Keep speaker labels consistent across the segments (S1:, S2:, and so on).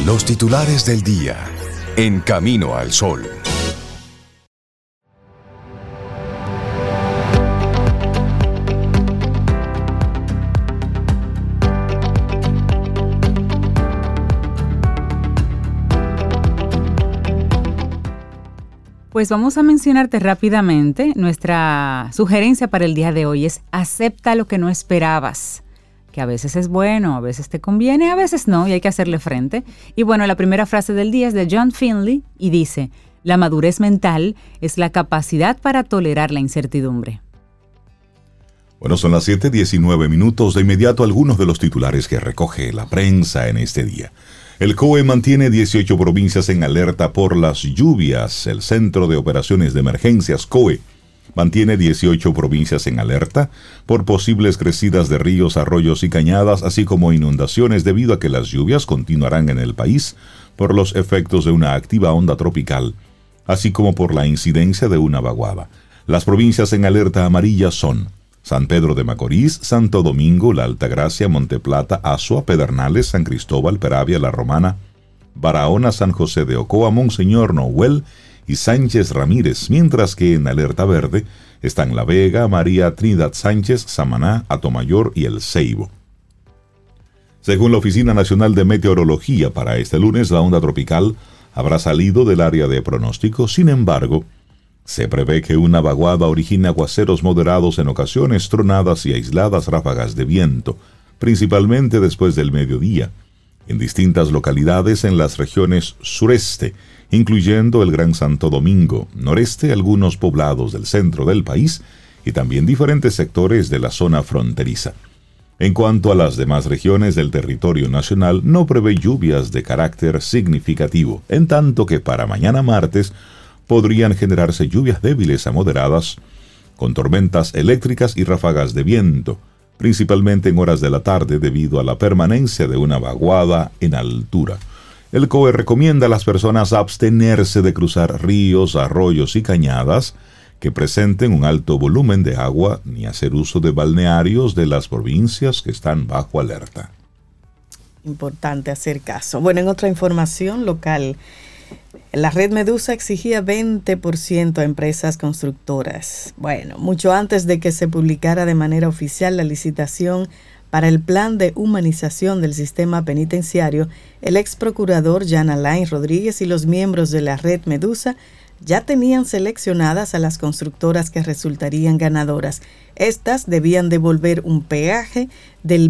S1: Los titulares del día. En Camino al Sol.
S2: Pues vamos a mencionarte rápidamente. Nuestra sugerencia para el día de hoy es: acepta lo que no esperabas. Que a veces es bueno, a veces te conviene, a veces no, y hay que hacerle frente. Y bueno, la primera frase del día es de John Finley y dice: la madurez mental es la capacidad para tolerar la incertidumbre.
S3: Bueno, son las 7:19. De inmediato algunos de los titulares que recoge la prensa en este día. El COE mantiene 18 provincias en alerta por las lluvias. El Centro de Operaciones de Emergencias, COE, mantiene 18 provincias en alerta por posibles crecidas de ríos, arroyos y cañadas, así como inundaciones debido a que las lluvias continuarán en el país por los efectos de una activa onda tropical, así como por la incidencia de una vaguada. Las provincias en alerta amarilla son San Pedro de Macorís, Santo Domingo, La Altagracia, Monteplata, Azua, Pedernales, San Cristóbal, Peravia, La Romana, Barahona, San José de Ocoa, Monseñor Noel y Sánchez Ramírez, mientras que en alerta verde están La Vega, María Trinidad Sánchez, Samaná, Atomayor y El Ceibo. Según la Oficina Nacional de Meteorología, para este lunes la onda tropical habrá salido del área de pronóstico. Sin embargo, se prevé que una vaguada origine aguaceros moderados, en ocasiones tronadas y aisladas ráfagas de viento, principalmente después del mediodía, en distintas localidades en las regiones sureste, incluyendo el Gran Santo Domingo, noreste, algunos poblados del centro del país y también diferentes sectores de la zona fronteriza. En cuanto a las demás regiones del territorio nacional, no prevé lluvias de carácter significativo, en tanto que para mañana martes podrían generarse lluvias débiles a moderadas, con tormentas eléctricas y ráfagas de viento, principalmente en horas de la tarde debido a la permanencia de una vaguada en altura. El COE recomienda a las personas abstenerse de cruzar ríos, arroyos y cañadas que presenten un alto volumen de agua, ni hacer uso de balnearios de las provincias que están bajo alerta.
S4: Importante hacer caso. Bueno, en otra información local, la red Medusa exigía 20% a empresas constructoras. Bueno, mucho antes de que se publicara de manera oficial la licitación para el plan de humanización del sistema penitenciario, el ex procurador Jan Alain Rodríguez y los miembros de la red Medusa ya tenían seleccionadas a las constructoras que resultarían ganadoras. Estas debían devolver un peaje del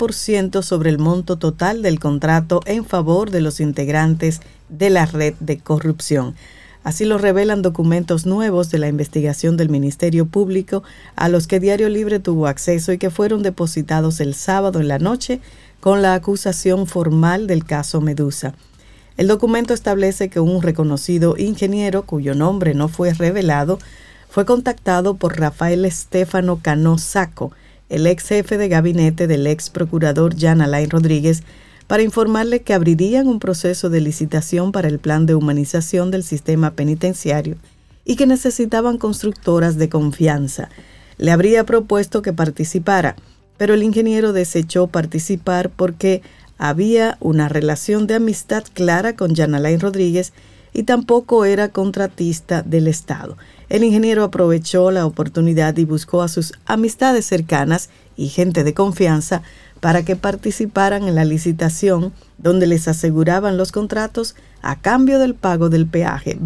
S4: 20% sobre el monto total del contrato en favor de los integrantes de la red de corrupción. Así lo revelan documentos nuevos de la investigación del Ministerio Público a los que Diario Libre tuvo acceso y que fueron depositados el sábado en la noche con la acusación formal del caso Medusa. El documento establece que un reconocido ingeniero, cuyo nombre no fue revelado, fue contactado por Rafael Estefano Cano Saco, el ex jefe de gabinete del ex procurador Jan Alain Rodríguez, para informarle que abrirían un proceso de licitación para el plan de humanización del sistema penitenciario y que necesitaban constructoras de confianza. Le habría propuesto que participara, pero el ingeniero desechó participar porque había una relación de amistad clara con Jan Alain Rodríguez y tampoco era contratista del Estado. El ingeniero aprovechó la oportunidad y buscó a sus amistades cercanas y gente de confianza para que participaran en la licitación, donde les aseguraban los contratos a cambio del pago del peaje,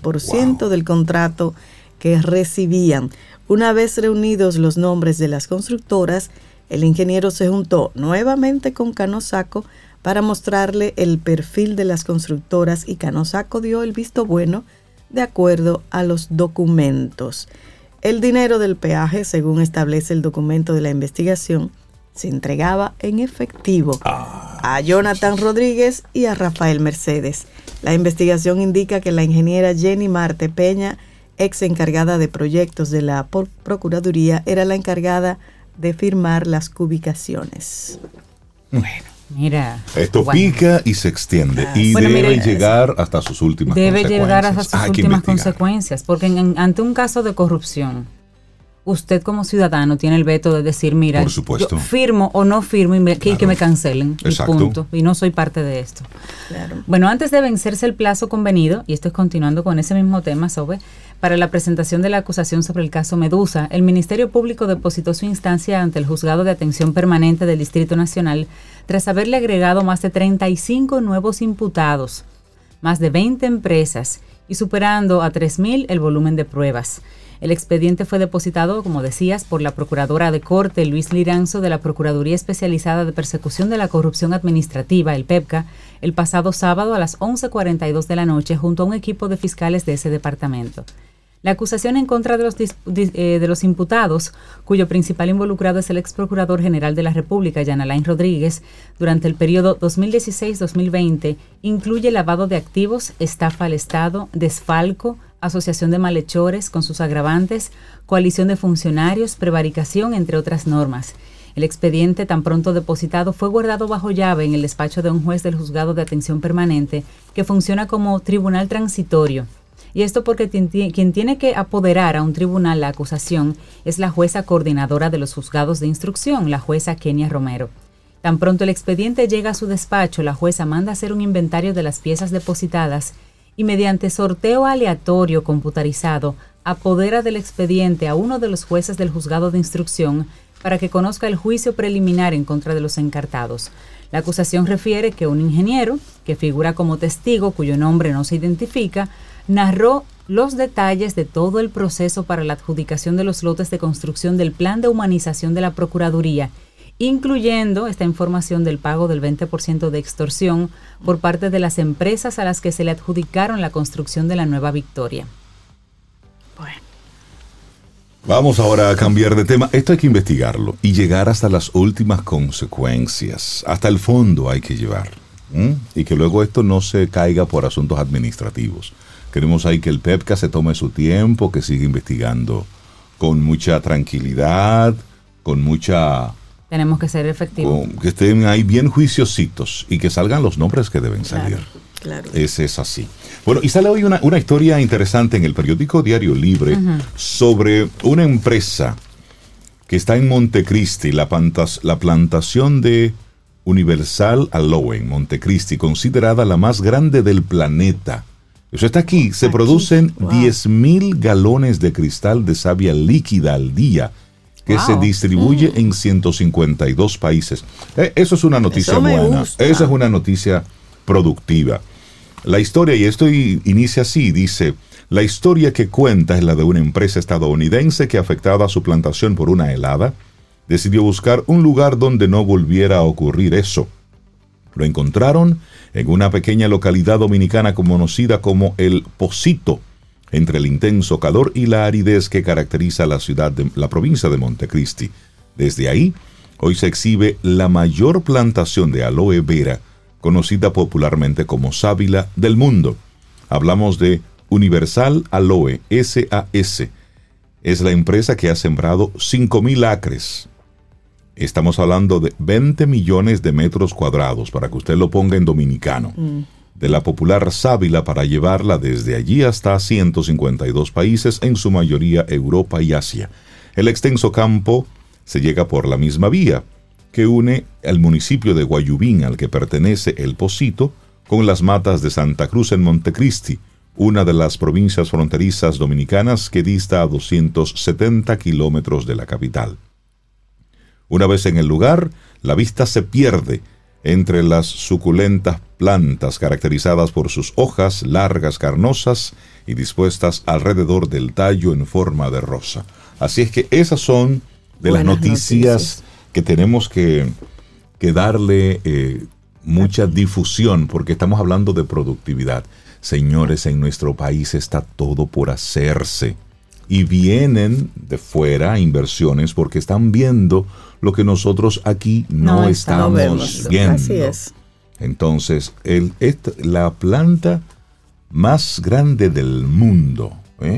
S4: 20% del contrato que recibían. Una vez reunidos los nombres de las constructoras, el ingeniero se juntó nuevamente con Cano Saco para mostrarle el perfil de las constructoras y Cano Saco dio el visto bueno de acuerdo a los documentos. El dinero del peaje, según establece el documento de la investigación, se entregaba en efectivo a Jonathan Rodríguez y a Rafael Mercedes. La investigación indica que la ingeniera Jenny Marte Peña, ex encargada de proyectos de la Procuraduría, era la encargada de firmar las cubicaciones.
S2: Bueno, mira.
S3: Esto pica y se extiende y debe llegar hasta sus últimas consecuencias.
S2: Debe llegar hasta sus últimas consecuencias, porque ante un caso de corrupción, usted como ciudadano tiene el veto de decir, mira, yo firmo o no firmo y que me cancelen.
S3: Exacto.
S2: Y punto. Y no soy parte de esto.
S4: Claro.
S2: Bueno, antes de vencerse el plazo convenido, y esto es continuando con ese mismo tema, Sobe, para la presentación de la acusación sobre el caso Medusa, el Ministerio Público depositó su instancia ante el Juzgado de Atención Permanente del Distrito Nacional tras haberle agregado más de 35 nuevos imputados, más de 20 empresas y superando a 3.000 el volumen de pruebas. El expediente fue depositado, como decías, por la Procuradora de Corte, Luis Liranzo, de la Procuraduría Especializada de Persecución de la Corrupción Administrativa, el PEPCA, el pasado sábado a las 11:42 de la noche, junto a un equipo de fiscales de ese departamento. La acusación en contra de los imputados, cuyo principal involucrado es el ex procurador general de la República, Jan Alain Rodríguez, durante el periodo 2016-2020, incluye lavado de activos, estafa al Estado, desfalco, asociación de malhechores con sus agravantes, coalición de funcionarios, prevaricación, entre otras normas. El expediente, tan pronto depositado, fue guardado bajo llave en el despacho de un juez del Juzgado de Atención Permanente, que funciona como tribunal transitorio. Y esto porque quien tiene que apoderar a un tribunal la acusación es la jueza coordinadora de los juzgados de instrucción, la jueza Kenia Romero. Tan pronto el expediente llega a su despacho, la jueza manda hacer un inventario de las piezas depositadas y mediante sorteo aleatorio computarizado apodera del expediente a uno de los jueces del juzgado de instrucción para que conozca el juicio preliminar en contra de los encartados. La acusación refiere que un ingeniero, que figura como testigo, cuyo nombre no se identifica, narró los detalles de todo el proceso para la adjudicación de los lotes de construcción del plan de humanización de la Procuraduría, incluyendo esta información del pago del 20% de extorsión por parte de las empresas a las que se le adjudicaron la construcción de la Nueva Victoria.
S4: Bueno.
S3: Vamos ahora a cambiar de tema. Esto hay que investigarlo y llegar hasta las últimas consecuencias. Hasta el fondo hay que llevar. Y que luego esto no se caiga por asuntos administrativos. Queremos ahí que el PEPCA se tome su tiempo, que siga investigando con mucha tranquilidad, con mucha...
S2: Tenemos que ser efectivos.
S3: Que estén ahí bien juiciositos y que salgan los nombres que deben salir.
S4: Claro.
S3: Ese es así. Bueno, y sale hoy una historia interesante en el periódico Diario Libre sobre una empresa que está en Montecristi, la plantación de Universal Aloe en Montecristi, considerada la más grande del planeta. Eso está aquí. Se producen 10,000 galones de cristal de savia líquida al día, que se distribuye en 152 países. Eso es una noticia buena. Esa es una noticia productiva. La historia, y esto inicia así, dice: la historia que cuenta es la de una empresa estadounidense que, afectada a su plantación por una helada, decidió buscar un lugar donde no volviera a ocurrir eso. Lo encontraron en una pequeña localidad dominicana conocida como El Pocito, entre el intenso calor y la aridez que caracteriza la provincia de Montecristi. Desde ahí, hoy se exhibe la mayor plantación de aloe vera, conocida popularmente como sábila del mundo. Hablamos de Universal Aloe, SAS. Es la empresa que ha sembrado 5,000 acres. Estamos hablando de 20 millones de metros cuadrados, para que usted lo ponga en dominicano, de la popular sábila, para llevarla desde allí hasta 152 países, en su mayoría Europa y Asia. El extenso campo se llega por la misma vía que une al municipio de Guayubín, al que pertenece El Pocito, con las matas de Santa Cruz en Montecristi, una de las provincias fronterizas dominicanas que dista a 270 kilómetros de la capital. Una vez en el lugar, la vista se pierde entre las suculentas plantas caracterizadas por sus hojas largas, carnosas y dispuestas alrededor del tallo en forma de rosa. Así es que esas son de las noticias que tenemos que darle mucha difusión, porque estamos hablando de productividad. Señores, en nuestro país está todo por hacerse. Y vienen de fuera inversiones porque están viendo lo que nosotros aquí no estamos viendo.
S4: Así es.
S3: Entonces, la planta más grande del mundo,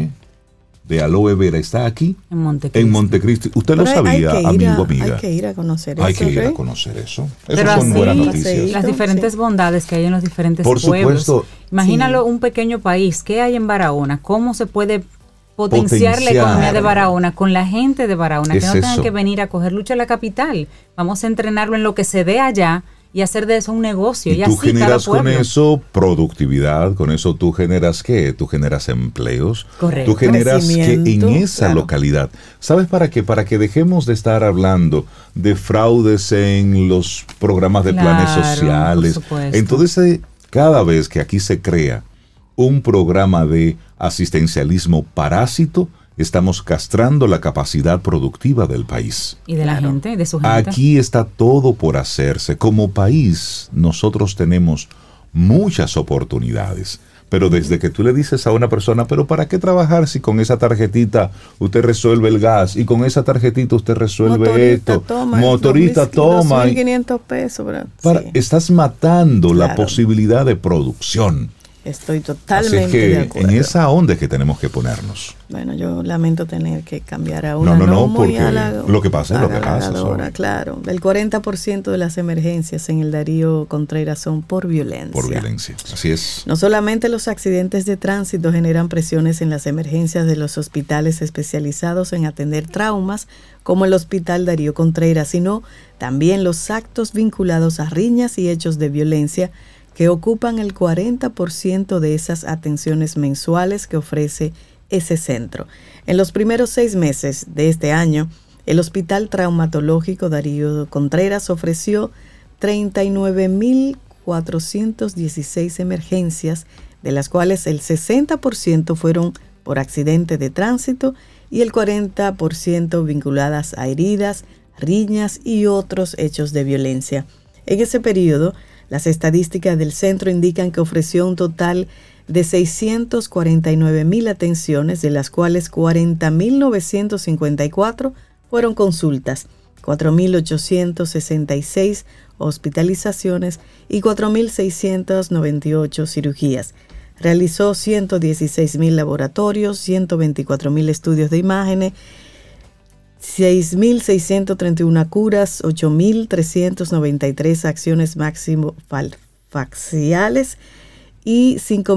S3: de aloe vera, está aquí en Montecristi. ¿Usted lo sabía, amigo, amiga?
S4: Hay que ir a conocer eso.
S3: Hay que ir a conocer eso.
S2: Pero
S3: Esas son buenas noticias.
S2: Las diferentes bondades que hay en los diferentes pueblos.
S3: Por supuesto.
S2: Imagínalo, un pequeño país. ¿Qué hay en Barahona? ¿Cómo se puede potenciar la economía de Barahona con la gente de Barahona, que no tengan que venir a coger lucha a la capital. Vamos a entrenarlo en lo que se dé allá y hacer de eso un negocio. Y
S3: tú
S2: así
S3: generas
S2: cada
S3: con eso productividad, con eso tú generas ¿qué? Tú generas empleos.
S2: Correcto.
S3: Tú generas que en esa localidad. ¿Sabes para qué? Para que dejemos de estar hablando de fraudes en los programas de planes sociales. Entonces, cada vez que aquí se crea un programa de asistencialismo parásito, estamos castrando la capacidad productiva del país.
S2: Y de la gente, de su gente.
S3: Aquí está todo por hacerse. Como país, nosotros tenemos muchas oportunidades. Pero desde que tú le dices a una persona, pero ¿para qué trabajar si con esa tarjetita usted resuelve el gas y con esa tarjetita usted resuelve esto? Motorista toma.
S4: 2.500 pesos.
S3: Estás matando la posibilidad de producción.
S4: Estoy totalmente de acuerdo.
S3: En esa onda es que tenemos que ponernos.
S4: Bueno, yo lamento tener que cambiar a una
S3: porque lo que pasa es lo que pasa.
S4: Claro, el 40% de las emergencias en el Darío Contreras son por violencia.
S3: Por violencia, así es.
S4: No solamente los accidentes de tránsito generan presiones en las emergencias de los hospitales especializados en atender traumas, como el Hospital Darío Contreras, sino también los actos vinculados a riñas y hechos de violencia que ocupan el 40% de esas atenciones mensuales que ofrece ese centro. En los primeros 6 meses de este año, el Hospital Traumatológico Darío Contreras ofreció 39.416 emergencias, de las cuales el 60% fueron por accidente de tránsito y el 40% vinculadas a heridas, riñas y otros hechos de violencia. En ese periodo, las estadísticas del centro indican que ofreció un total de 649.000 atenciones, de las cuales 40.954 fueron consultas, 4.866 hospitalizaciones y 4.698 cirugías. Realizó 116.000 laboratorios, 124.000 estudios de imágenes, 6.631 curas, 8.393 acciones máximo faciales y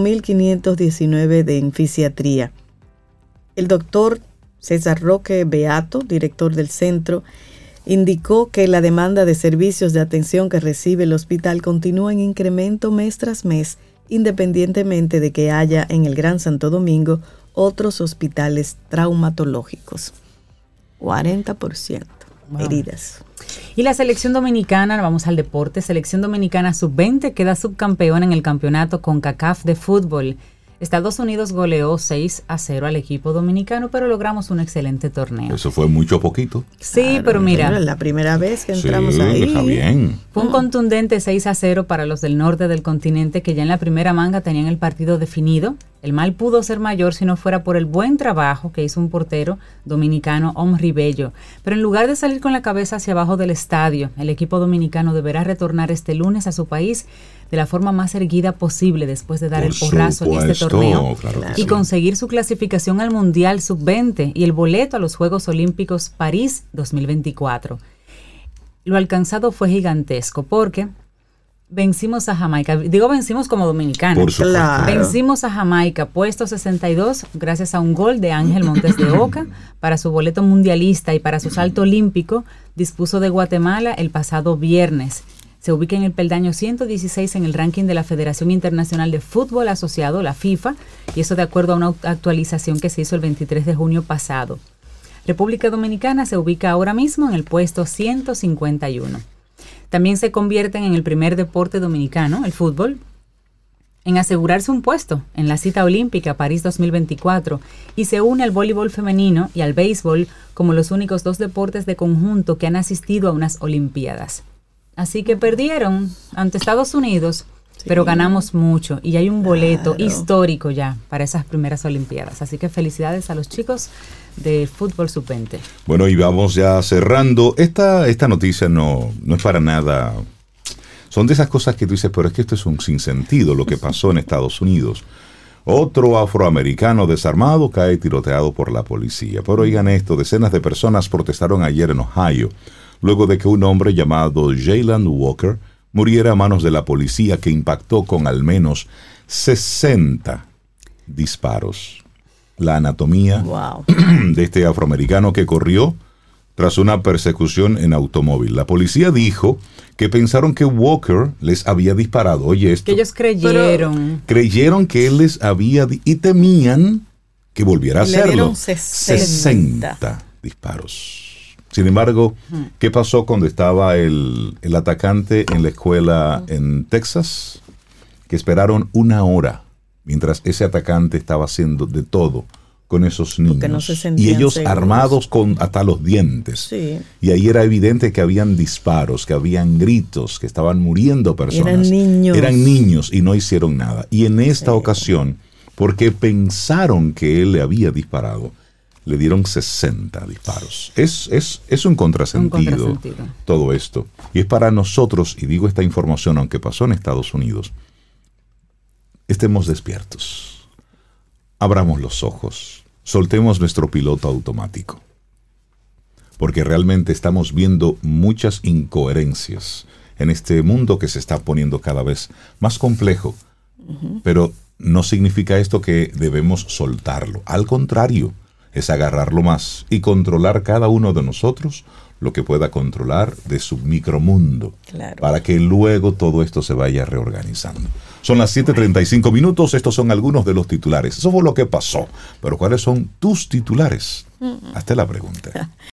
S4: 5.519 de fisiatría. El doctor César Roque Beato, director del centro, indicó que la demanda de servicios de atención que recibe el hospital continúa en incremento mes tras mes, independientemente de que haya en el Gran Santo Domingo otros hospitales traumatológicos. 40% heridas.
S2: Y la selección dominicana, vamos al deporte, selección dominicana sub-20 queda subcampeona en el campeonato CONCACAF de fútbol. Estados Unidos goleó 6-0 al equipo dominicano, pero logramos un excelente torneo.
S3: Eso fue mucho poquito.
S2: Sí, claro, pero mira.
S4: Es la primera vez que entramos ahí.
S3: Está bien.
S2: Fue un contundente 6-0 para los del norte del continente, que ya en la primera manga tenían el partido definido. El mal pudo ser mayor si no fuera por el buen trabajo que hizo un portero dominicano, Omri Bello. Pero en lugar de salir con la cabeza hacia abajo del estadio, el equipo dominicano deberá retornar este lunes a su país de la forma más erguida posible después de dar el porrazo en este torneo,
S3: claro,
S2: y conseguir su clasificación al Mundial Sub-20 y el boleto a los Juegos Olímpicos París 2024. Lo alcanzado fue gigantesco porque vencimos a Jamaica. Digo vencimos como dominicanos.
S3: Por supuesto.
S4: Claro.
S2: Vencimos a Jamaica, puesto 62, gracias a un gol de Ángel Montes de Oca para su boleto mundialista y para su salto olímpico. Dispuso de Guatemala el pasado viernes. Se ubica en el peldaño 116 en el ranking de la Federación Internacional de Fútbol Asociado, la FIFA, y eso de acuerdo a una actualización que se hizo el 23 de junio pasado. República Dominicana se ubica ahora mismo en el puesto 151. También se convierten en el primer deporte dominicano, el fútbol, en asegurarse un puesto en la cita olímpica París 2024 y se une al voleibol femenino y al béisbol como los únicos 2 deportes de conjunto que han asistido a unas olimpiadas. Así que perdieron ante Estados Unidos, pero ganamos mucho y hay un boleto histórico ya para esas primeras olimpiadas. Así que felicidades a los chicos de fútbol sub-20.
S3: Bueno, y vamos ya cerrando. Esta noticia no es para nada. Son de esas cosas que tú dices, pero es que esto es un sinsentido lo que pasó en Estados Unidos. Otro afroamericano desarmado cae tiroteado por la policía. Pero oigan esto, decenas de personas protestaron ayer en Ohio, luego de que un hombre llamado Jayland Walker muriera a manos de la policía, que impactó con al menos 60 disparos. la anatomía de este afroamericano que corrió tras una persecución en automóvil. La policía dijo que pensaron que Walker les había disparado. Oye, esto.
S2: Que ellos creyeron.
S3: Creyeron que él les había... y temían que volviera a hacerlo. 60 disparos. Sin embargo, ¿qué pasó cuando estaba el atacante en la escuela en Texas? Que esperaron 1 hora mientras ese atacante estaba haciendo de todo con esos niños.
S4: No
S3: y ellos
S4: seguros.
S3: Armados con hasta los dientes.
S4: Sí.
S3: Y ahí era evidente que habían disparos, que habían gritos, que estaban muriendo personas. Eran niños y no hicieron nada. Y en esta ocasión, porque pensaron que él le había disparado, le dieron 60 disparos. Es un contrasentido todo esto. Y es para nosotros, y digo esta información aunque pasó en Estados Unidos, estemos despiertos. Abramos los ojos, soltemos nuestro piloto automático, porque realmente estamos viendo muchas incoherencias en este mundo que se está poniendo cada vez más complejo, pero no significa esto que debemos soltarlo, al contrario, es agarrarlo más y controlar cada uno de nosotros lo que pueda controlar de su micromundo, para que luego todo esto se vaya reorganizando. Son las 7:35 minutos, estos son algunos de los titulares. Eso fue lo que pasó, pero ¿cuáles son tus titulares? Hazte la pregunta.